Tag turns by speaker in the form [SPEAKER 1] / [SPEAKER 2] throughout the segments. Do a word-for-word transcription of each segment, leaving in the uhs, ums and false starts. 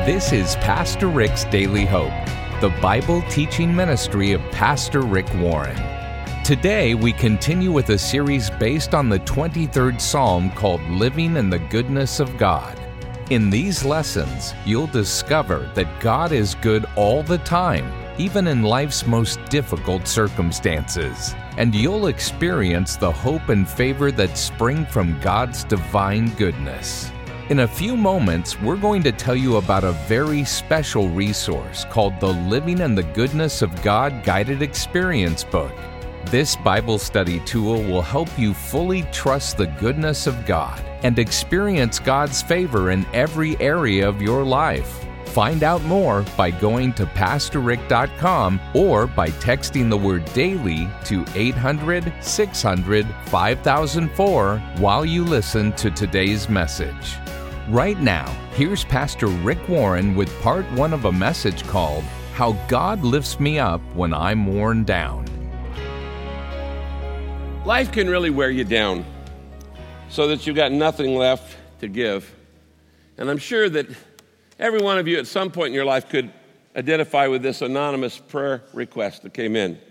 [SPEAKER 1] This is Pastor Rick's Daily Hope, the Bible teaching ministry of Pastor Rick Warren. Today, we continue with a series based on the twenty-third Psalm called Living in the Goodness of God. In these lessons, you'll discover that God is good all the time, even in life's most difficult circumstances. And you'll experience the hope and favor that spring from God's divine goodness. In a few moments, we're going to tell you about a very special resource called the Living in the Goodness of God Guided Experience Book. This Bible study tool will help you fully trust the goodness of God and experience God's favor in every area of your life. Find out more by going to pastor rick dot com or by texting the word DAILY to eight hundred, six hundred, five thousand four while you listen to today's message. Right now, here's Pastor Rick Warren with part one of a message called How God Lifts Me Up When I'm Worn Down.
[SPEAKER 2] Life can really wear you down so that you've got nothing left to give. And I'm sure that every one of you at some point in your life could identify with this anonymous prayer request that came in.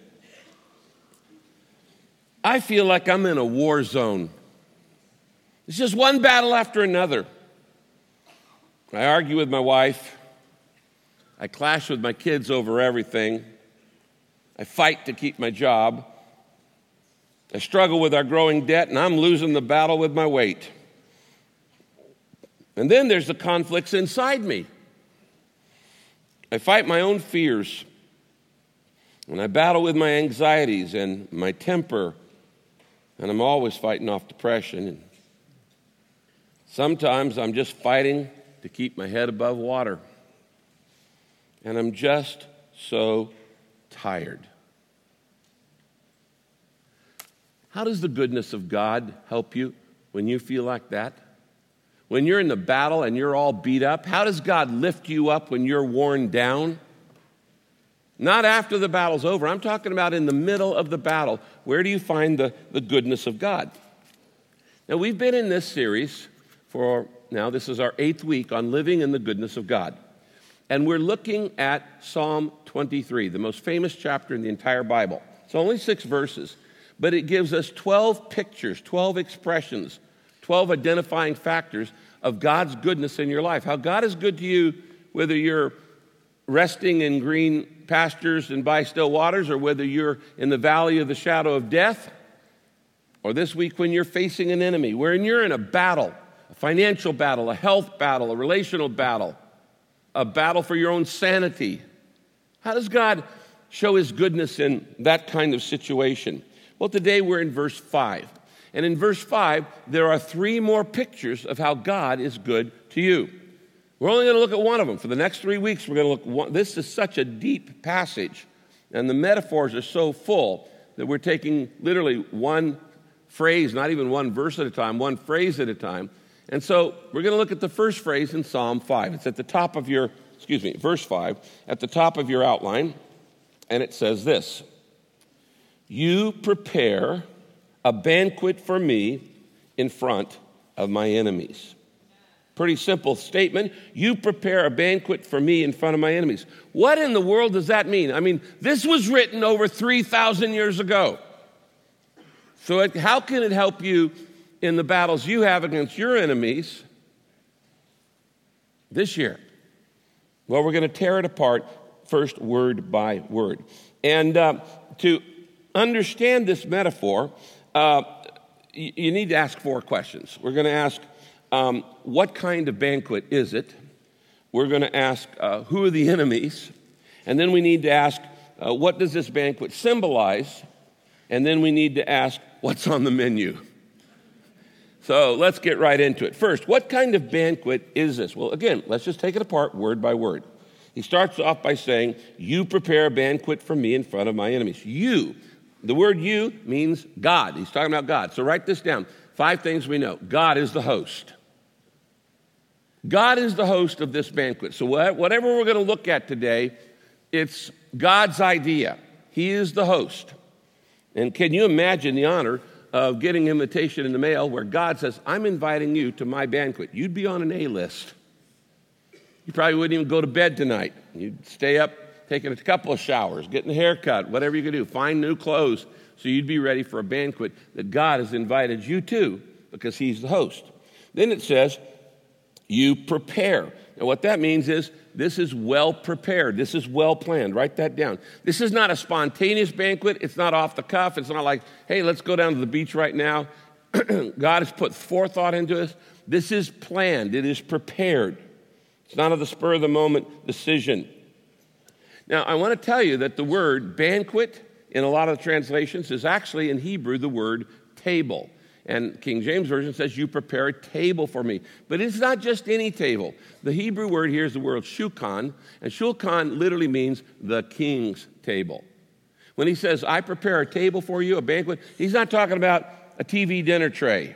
[SPEAKER 2] I feel like I'm in a war zone. It's just one battle after another. I argue with my wife. I clash with my kids over everything. I fight to keep my job. I struggle with our growing debt, and I'm losing the battle with my weight. And then there's the conflicts inside me. I fight my own fears, and I battle with my anxieties and my temper, and I'm always fighting off depression. And sometimes I'm just fighting to keep my head above water, and I'm just so tired. How does the goodness of God help you when you feel like that? When you're in the battle and you're all beat up, how does God lift you up when you're worn down? Not after the battle's over. I'm talking about in the middle of the battle. Where do you find the, the goodness of God? Now, we've been in this series for, now this is our eighth week on living in the goodness of God. And we're looking at Psalm twenty-three, the most famous chapter in the entire Bible. It's only six verses, but it gives us twelve pictures, twelve expressions, twelve identifying factors of God's goodness in your life. How God is good to you, whether you're resting in green pastures and by still waters, or whether you're in the valley of the shadow of death, or this week when you're facing an enemy, wherein you're in a battle, a financial battle, a health battle, a relational battle, a battle for your own sanity. How does God show his goodness in that kind of situation? Well, today we're in verse five. And in verse five, there are three more pictures of how God is good to you. We're only going to look at one of them. For the next three weeks, we're going to look at one. This is such a deep passage, and the metaphors are so full that we're taking literally one phrase, not even one verse at a time, one phrase at a time. And so we're going to look at the first phrase in Psalm five. It's at the top of your, excuse me, verse five, at the top of your outline, and it says this: You prepare a banquet for me in front of my enemies. Pretty simple statement. You prepare a banquet for me in front of my enemies. What in the world does that mean? I mean, this was written over three thousand years ago. So it, how can it help you in the battles you have against your enemies this year? Well, we're going to tear it apart first word by word. And uh, to understand this metaphor, uh, you, you need to ask four questions. We're going to ask, um, what kind of banquet is it? We're going to ask, uh, who are the enemies? And then we need to ask, uh, what does this banquet symbolize? And then we need to ask, what's on the menu? So let's get right into it. First, what kind of banquet is this? Well, again, let's just take it apart word by word. He starts off by saying, you prepare a banquet for me in front of my enemies. You. The word you means God. He's talking about God. So write this down. Five things we know. God is the host. God is the host of this banquet. So whatever we're going to look at today, it's God's idea. He is the host. And can you imagine the honor of getting an invitation in the mail where God says, I'm inviting you to my banquet? You'd be on an A list. You probably wouldn't even go to bed tonight. You'd stay up, taking a couple of showers, getting a haircut, whatever you could do. Find new clothes so you'd be ready for a banquet that God has invited you to because he's the host. Then it says, you prepare. And what that means is this is well prepared. This is well planned. Write that down. This is not a spontaneous banquet. It's not off the cuff. It's not like, hey, let's go down to the beach right now. God has put forethought into this. This is planned. It is prepared. It's not of the spur of the moment decision. Now, I want to tell you that the word banquet in a lot of the translations is actually in Hebrew the word table. And King James Version says, you prepare a table for me. But it's not just any table. The Hebrew word here is the word shulchan, and shulchan literally means the king's table. When he says, I prepare a table for you, a banquet, he's not talking about a T V dinner tray.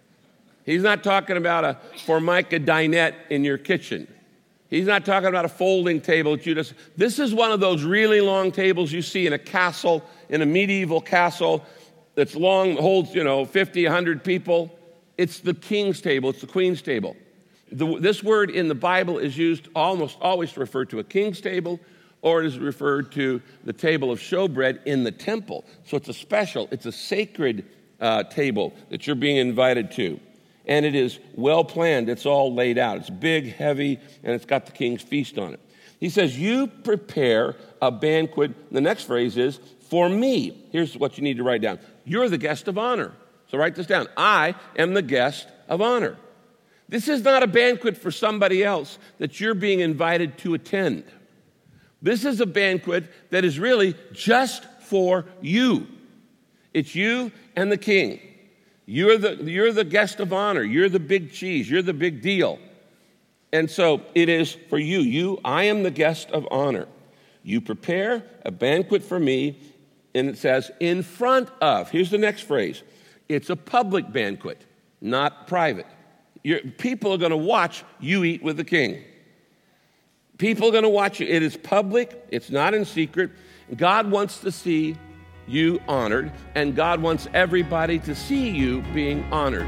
[SPEAKER 2] He's not talking about a Formica dinette in your kitchen. He's not talking about a folding table that you just, this is one of those really long tables you see in a castle, in a medieval castle, that's long, holds, you know, fifty, one hundred people. It's the king's table. It's the queen's table. The, this word in the Bible is used almost always to refer to a king's table, or it is referred to the table of showbread in the temple. So it's a special, it's a sacred uh, table that you're being invited to. And it is well planned. It's all laid out. It's big, heavy, and it's got the king's feast on it. He says, you prepare a banquet. The next phrase is, for me. Here's what you need to write down. You're the guest of honor. So write this down. I am the guest of honor. This is not a banquet for somebody else that you're being invited to attend. This is a banquet that is really just for you. It's you and the king. You're the, you're the guest of honor. You're the big cheese. You're the big deal. And so it is for you. You, I am the guest of honor. You prepare a banquet for me, and it says, in front of. Here's the next phrase. It's a public banquet, not private. You're, people are going to watch you eat with the king. People are going to watch you. It is public. It's not in secret. God wants to see you honored, and God wants everybody to see you being honored.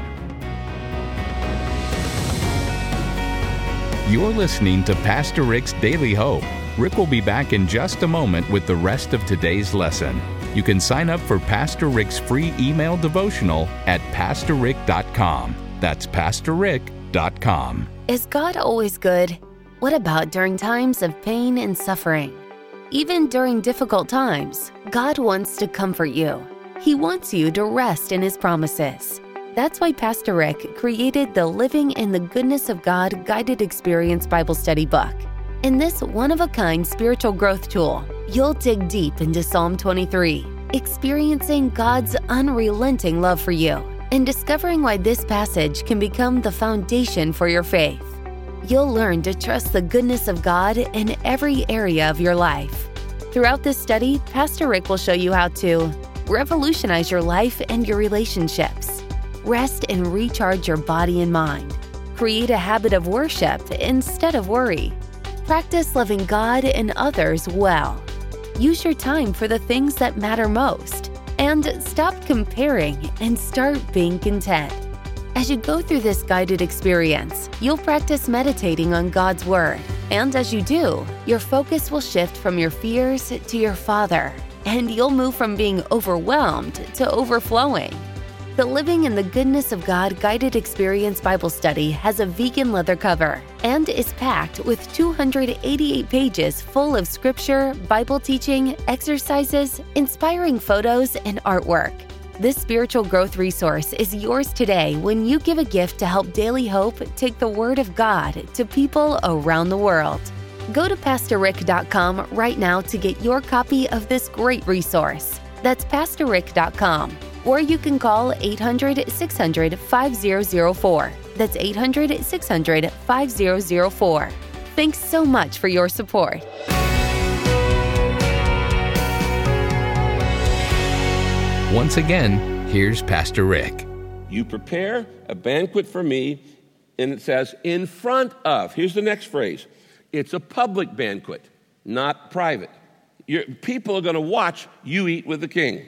[SPEAKER 1] You're listening to Pastor Rick's Daily Hope. Rick will be back in just a moment with the rest of today's lesson. You can sign up for Pastor Rick's free email devotional at pastor rick dot com. That's pastor rick dot com.
[SPEAKER 3] Is God always good? What about during times of pain and suffering? Even during difficult times, God wants to comfort you. He wants you to rest in His promises. That's why Pastor Rick created the Living in the Goodness of God Guided Experience Bible Study book. In this one-of-a-kind spiritual growth tool, you'll dig deep into Psalm twenty-three, experiencing God's unrelenting love for you, and discovering why this passage can become the foundation for your faith. You'll learn to trust the goodness of God in every area of your life. Throughout this study, Pastor Rick will show you how to revolutionize your life and your relationships, rest and recharge your body and mind, create a habit of worship instead of worry, practice loving God and others well, use your time for the things that matter most, and stop comparing and start being content. As you go through this guided experience, you'll practice meditating on God's Word. And as you do, your focus will shift from your fears to your Father, and you'll move from being overwhelmed to overflowing. The Living in the Goodness of God Guided Experience Bible Study has a vegan leather cover and is packed with two hundred eighty-eight pages full of scripture, Bible teaching, exercises, inspiring photos, and artwork. This spiritual growth resource is yours today when you give a gift to help Daily Hope take the Word of God to people around the world. Go to pastor rick dot com right now to get your copy of this great resource. That's pastor rick dot com. Or you can call eight hundred, six hundred, five thousand four. That's eight hundred, six hundred, five thousand four. Thanks so much for your support.
[SPEAKER 1] Once again, here's Pastor Rick.
[SPEAKER 2] You prepare a banquet for me, and it says, in front of. Here's the next phrase. It's a public banquet, not private. Your, people are going to watch you eat with the king.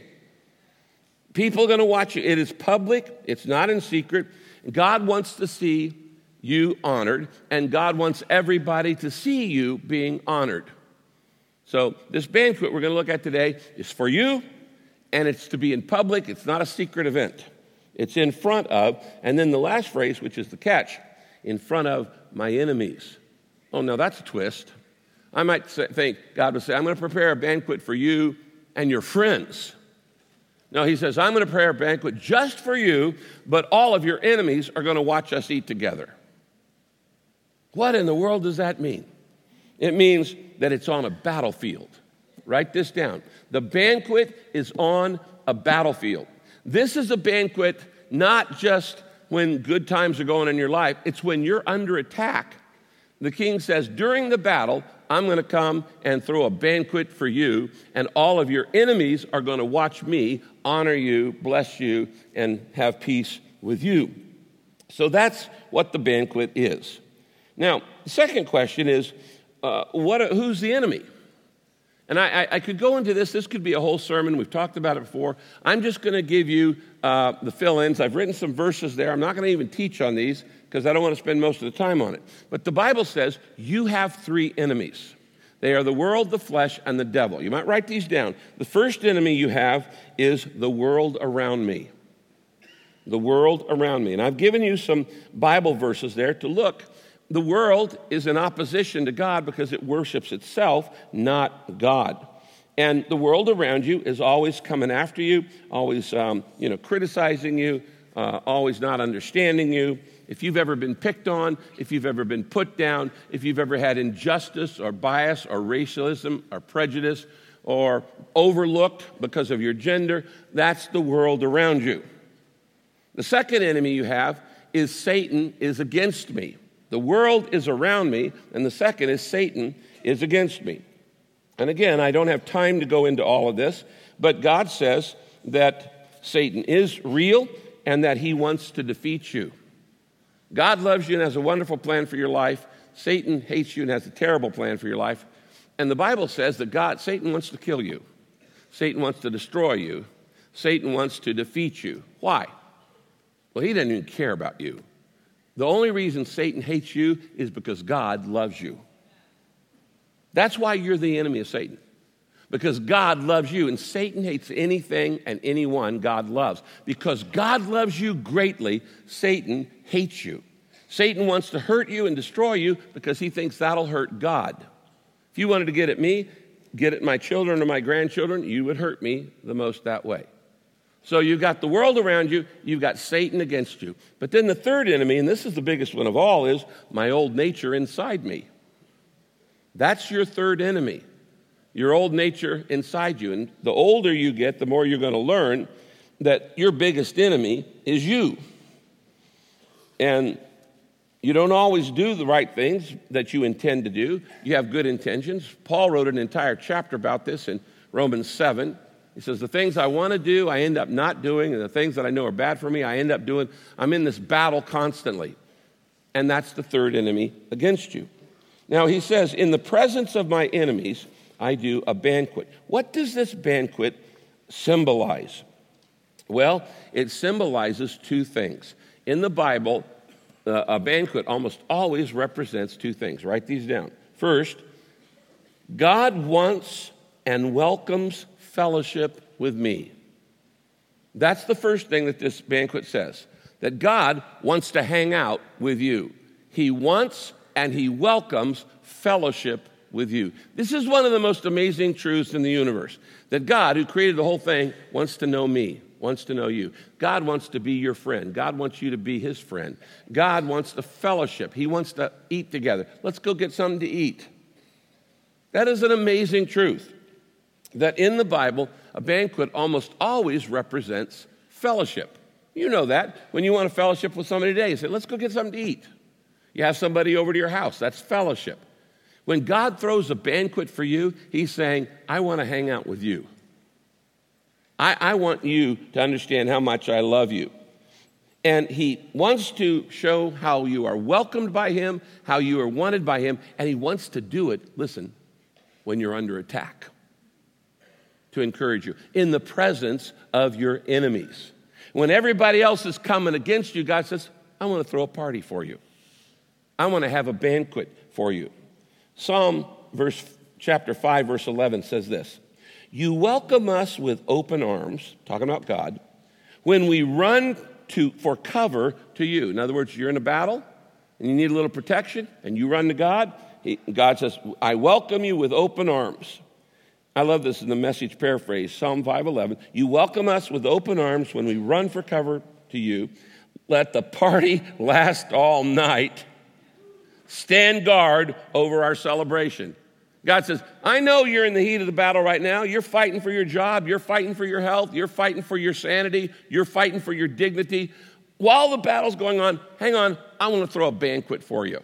[SPEAKER 2] People are going to watch you. It is public. It's not in secret. God wants to see you honored, and God wants everybody to see you being honored. So this banquet we're going to look at today is for you, and it's to be in public. It's not a secret event. It's in front of, and then the last phrase, which is the catch, in front of my enemies. Oh, no, that's a twist. I might say, think God would say, I'm going to prepare a banquet for you and your friends. No, he says, I'm going to prepare a banquet just for you, but all of your enemies are going to watch us eat together. What in the world does that mean? It means that it's on a battlefield. Write this down. The banquet is on a battlefield. This is a banquet not just when good times are going in your life. It's when you're under attack. The king says, during the battle, I'm going to come and throw a banquet for you, and all of your enemies are going to watch me, honor you, bless you, and have peace with you. So that's what the banquet is. Now, the second question is, uh, what? who's the enemy? And I, I, I could go into this. This could be a whole sermon. We've talked about it before. I'm just going to give you uh, the fill-ins. I've written some verses there. I'm not going to even teach on these because I don't want to spend most of the time on it. But the Bible says you have three enemies. They are the world, the flesh, and the devil. You might write these down. The first enemy you have is the world around me. The world around me. And I've given you some Bible verses there to look. The world is in opposition to God because it worships itself, not God. And the world around you is always coming after you, always um, you know, criticizing you, uh, always not understanding you. If you've ever been picked on, if you've ever been put down, if you've ever had injustice or bias or racialism or prejudice or overlooked because of your gender, that's the world around you. The second enemy you have is Satan is against me. The world is around me, and the second is Satan is against me. And again, I don't have time to go into all of this, but God says that Satan is real and that he wants to defeat you. God loves you and has a wonderful plan for your life. Satan hates you and has a terrible plan for your life. And the Bible says that God, Satan wants to kill you. Satan wants to destroy you. Satan wants to defeat you. Why? Well, he doesn't even care about you. The only reason Satan hates you is because God loves you. That's why you're the enemy of Satan. Because God loves you, and Satan hates anything and anyone God loves. Because God loves you greatly, Satan hates you. Satan wants to hurt you and destroy you because he thinks that'll hurt God. If you wanted to get at me, get at my children or my grandchildren, you would hurt me the most that way. So you've got the world around you, you've got Satan against you. But then the third enemy, and this is the biggest one of all, is my old nature inside me. That's your third enemy, your old nature inside you. And the older you get, the more you're going to learn that your biggest enemy is you. And you don't always do the right things that you intend to do. You have good intentions. Paul wrote an entire chapter about this in Romans seven. He says, the things I want to do, I end up not doing, and the things that I know are bad for me, I end up doing. I'm in this battle constantly. And that's the third enemy against you. Now, he says, in the presence of my enemies, I do a banquet. What does this banquet symbolize? Well, it symbolizes two things. In the Bible, uh, a banquet almost always represents two things. Write these down. First, God wants and welcomes fellowship with me. That's the first thing that this banquet says, that God wants to hang out with you. He wants and he welcomes fellowship with you. This is one of the most amazing truths in the universe, that God, who created the whole thing, wants to know me, wants to know you. God wants to be your friend. God wants you to be his friend. God wants the fellowship. He wants to eat together. Let's go get something to eat. That is an amazing truth, that in the Bible, a banquet almost always represents fellowship. You know that. When you want to fellowship with somebody today, you say, let's go get something to eat. You have somebody over to your house. That's fellowship. When God throws a banquet for you, he's saying, I want to hang out with you. I, I want you to understand how much I love you. And he wants to show how you are welcomed by him, how you are wanted by him, and he wants to do it, listen, when you're under attack, to encourage you, in the presence of your enemies. When everybody else is coming against you, God says, I want to throw a party for you. I want to have a banquet for you. Psalm verse, chapter five, verse eleven says this. You welcome us with open arms, talking about God, when we run to for cover to you. In other words, you're in a battle and you need a little protection and you run to God. He, God says, I welcome you with open arms. I love this in the Message paraphrase, Psalm five eleven. You welcome us with open arms when we run for cover to you. Let the party last all night. Stand guard over our celebration. God says, I know you're in the heat of the battle right now. You're fighting for your job. You're fighting for your health. You're fighting for your sanity. You're fighting for your dignity. While the battle's going on, hang on, I want to throw a banquet for you.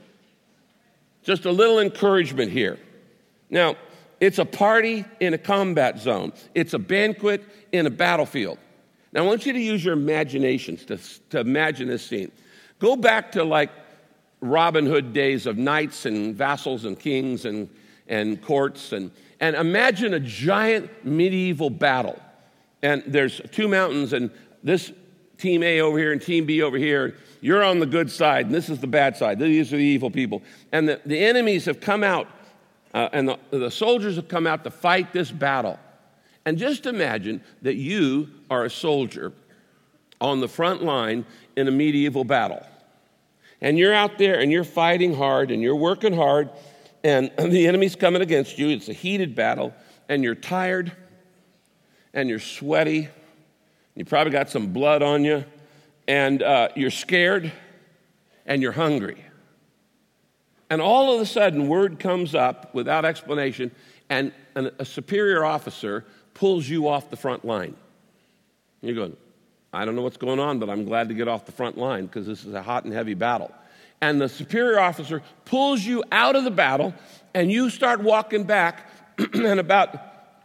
[SPEAKER 2] Just a little encouragement here. Now, it's a party in a combat zone. It's a banquet in a battlefield. Now, I want you to use your imaginations to, to imagine this scene. Go back to like Robin Hood days of knights and vassals and kings and and courts, and, and imagine a giant medieval battle. And there's two mountains, and this team A over here and team B over here. You're on the good side, and this is the bad side. These are the evil people. And the, the enemies have come out, uh, and the, the soldiers have come out to fight this battle. And just imagine that you are a soldier on the front line in a medieval battle. And you're out there, and you're fighting hard, and you're working hard, and the enemy's coming against you. It's a heated battle, and you're tired, and you're sweaty. You probably got some blood on you, and uh, you're scared, and you're hungry. And all of a sudden, word comes up without explanation, and an, a superior officer pulls you off the front line. And you're going, I don't know what's going on, but I'm glad to get off the front line because this is a hot and heavy battle. And the superior officer pulls you out of the battle, and you start walking back, and about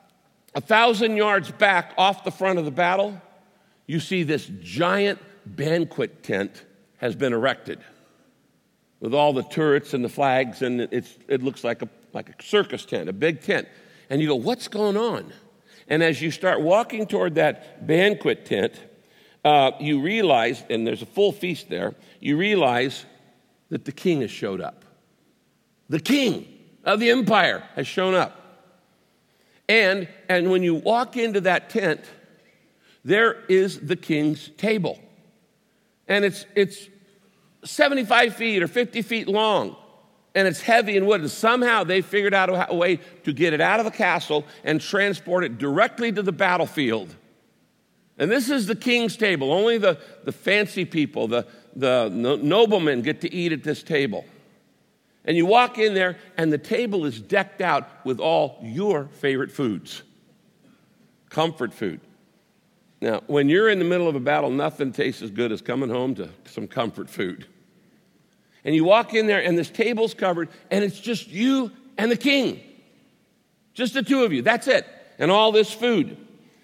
[SPEAKER 2] a thousand yards back off the front of the battle, you see this giant banquet tent has been erected with all the turrets and the flags, and it's, it looks like a, like a circus tent, a big tent. And you go, what's going on? And as you start walking toward that banquet tent, uh, you realize, and there's a full feast there, you realize that the king has showed up. The king of the empire has shown up. And, and when you walk into that tent, there is the king's table. And it's, it's seventy-five feet or fifty feet long, and it's heavy and wood. And somehow they figured out a way to get it out of the castle and transport it directly to the battlefield. And this is the king's table. Only the, the fancy people, the, the noblemen get to eat at this table. And you walk in there, and the table is decked out with all your favorite foods. Comfort food. Now, when you're in the middle of a battle, nothing tastes as good as coming home to some comfort food. And you walk in there, and this table's covered, and it's just you and the king. Just the two of you. That's it. And all this food.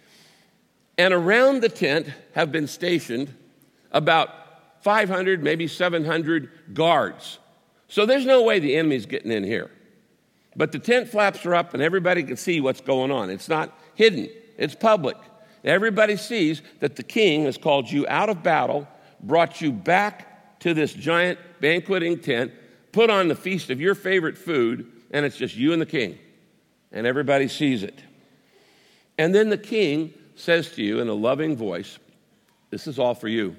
[SPEAKER 2] And around the tent have been stationed about five hundred, maybe seven hundred guards. So there's no way the enemy's getting in here. But the tent flaps are up, and everybody can see what's going on. It's not hidden. It's public. Everybody sees that the king has called you out of battle, brought you back to this giant banqueting tent, put on the feast of your favorite food, and it's just you and the king. And everybody sees it. And then the king says to you in a loving voice, this is all for you.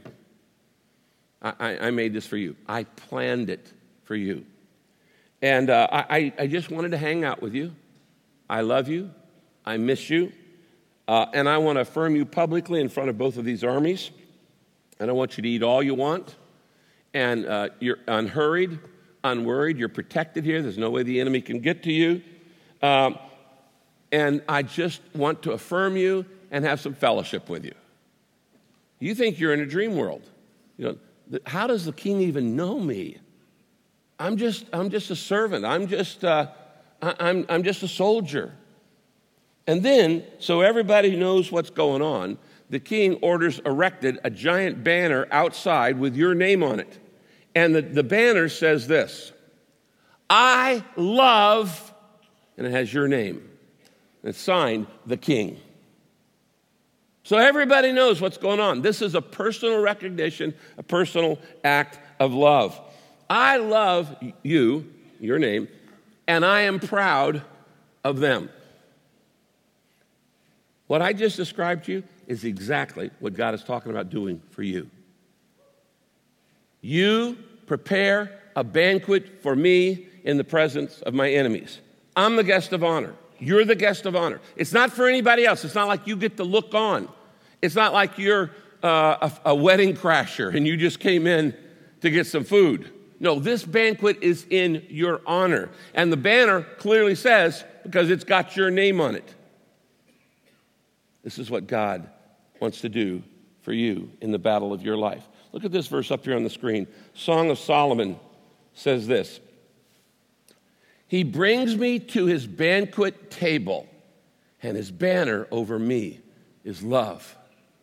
[SPEAKER 2] I, I, I made this for you. I planned it for you. And uh, I, I just wanted to hang out with you. I love you. I miss you. Uh, and I want to affirm you publicly in front of both of these armies. And I want you to eat all you want. And uh, you're unhurried, unworried. You're protected here. There's no way the enemy can get to you. Um, and I just want to affirm you and have some fellowship with you. You think you're in a dream world. You know, how does the king even know me? I'm just, I'm just a servant. I'm just, uh, I'm, I'm just a soldier. And then, so everybody knows what's going on, the king orders erected a giant banner outside with your name on it. And the, the banner says this, I love, and it has your name. It's signed, the king. So everybody knows what's going on. This is a personal recognition, a personal act of love. I love you, your name, and I am proud of them. What I just described to you is exactly what God is talking about doing for you. You prepare a banquet for me in the presence of my enemies. I'm the guest of honor. You're the guest of honor. It's not for anybody else. It's not like you get to look on. It's not like you're uh, a, a wedding crasher and you just came in to get some food. No, this banquet is in your honor. And the banner clearly says, because it's got your name on it. This is what God wants to do for you in the battle of your life. Look at this verse up here on the screen. Song of Solomon says this. He brings me to his banquet table, and his banner over me is love.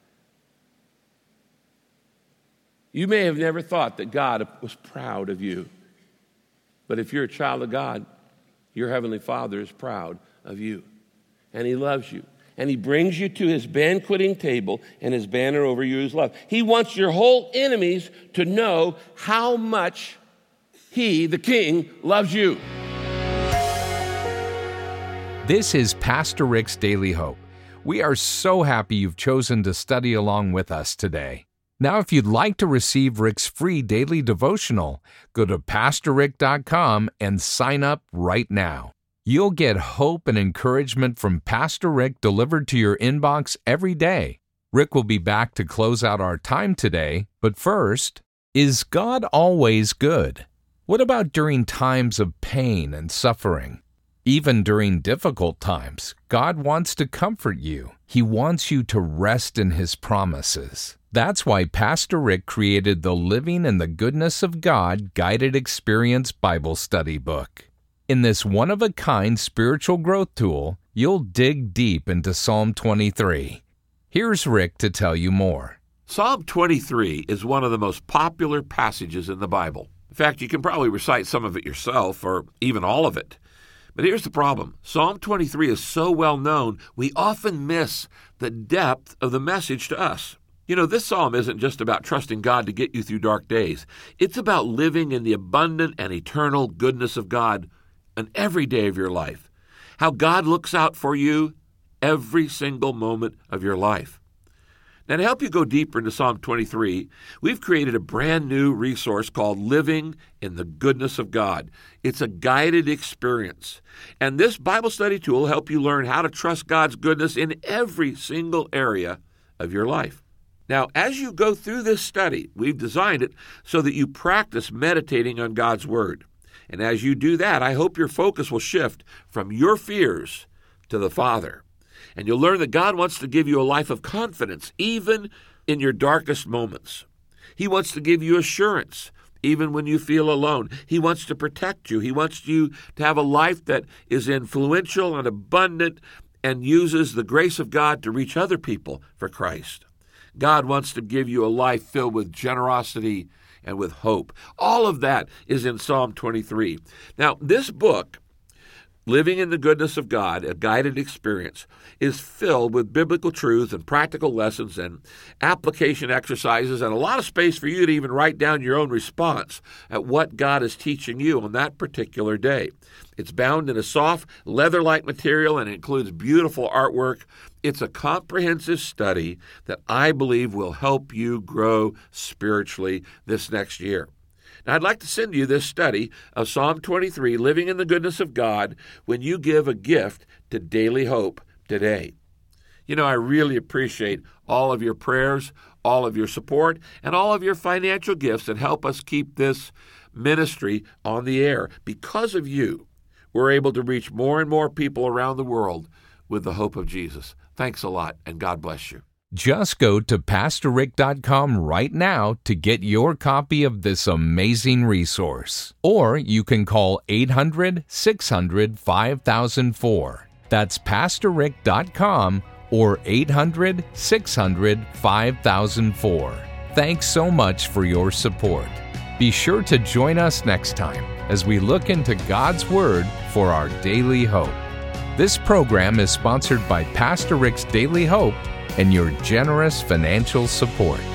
[SPEAKER 2] You may have never thought that God was proud of you. But if you're a child of God, your Heavenly Father is proud of you. And he loves you. And he brings you to his banqueting table, and his banner over you is love. He wants your whole enemies to know how much he, the King, loves you.
[SPEAKER 1] This is Pastor Rick's Daily Hope. We are so happy you've chosen to study along with us today. Now, if you'd like to receive Rick's free daily devotional, go to pastor rick dot com and sign up right now. You'll get hope and encouragement from Pastor Rick delivered to your inbox every day. Rick will be back to close out our time today, but first, is God always good? What about during times of pain and suffering? Even during difficult times, God wants to comfort you. He wants you to rest in His promises. That's why Pastor Rick created the Living in the Goodness of God Guided Experience Bible Study book. In this one-of-a-kind spiritual growth tool, you'll dig deep into Psalm twenty-three. Here's Rick to tell you more.
[SPEAKER 4] Psalm twenty-three is one of the most popular passages in the Bible. In fact, you can probably recite some of it yourself, or even all of it. But here's the problem. Psalm twenty-three is so well known, we often miss the depth of the message to us. You know, this psalm isn't just about trusting God to get you through dark days. It's about living in the abundant and eternal goodness of God in every day of your life. How God looks out for you every single moment of your life. Now, to help you go deeper into Psalm twenty-three, we've created a brand new resource called Living in the Goodness of God. It's a guided experience. And this Bible study tool will help you learn how to trust God's goodness in every single area of your life. Now, as you go through this study, we've designed it so that you practice meditating on God's Word. And as you do that, I hope your focus will shift from your fears to the Father. And you'll learn that God wants to give you a life of confidence, even in your darkest moments. He wants to give you assurance, even when you feel alone. He wants to protect you. He wants you to have a life that is influential and abundant and uses the grace of God to reach other people for Christ. God wants to give you a life filled with generosity and with hope. All of that is in Psalm twenty-three. Now, this book, Living in the Goodness of God, a guided experience, is filled with biblical truths and practical lessons and application exercises and a lot of space for you to even write down your own response at what God is teaching you on that particular day. It's bound in a soft, leather-like material and includes beautiful artwork. It's a comprehensive study that I believe will help you grow spiritually this next year. Now, I'd like to send you this study of Psalm twenty-three, Living in the Goodness of God, when you give a gift to Daily Hope today. You know, I really appreciate all of your prayers, all of your support, and all of your financial gifts that help us keep this ministry on the air. Because of you, we're able to reach more and more people around the world with the hope of Jesus. Thanks a lot, and God bless you.
[SPEAKER 1] Just go to pastor rick dot com right now to get your copy of this amazing resource. Or you can call eight hundred, six hundred, five thousand four. That's pastor rick dot com or eight hundred, six hundred, five thousand four. Thanks so much for your support. Be sure to join us next time as we look into God's Word for our daily hope. This program is sponsored by Pastor Rick's Daily Hope and your generous financial support.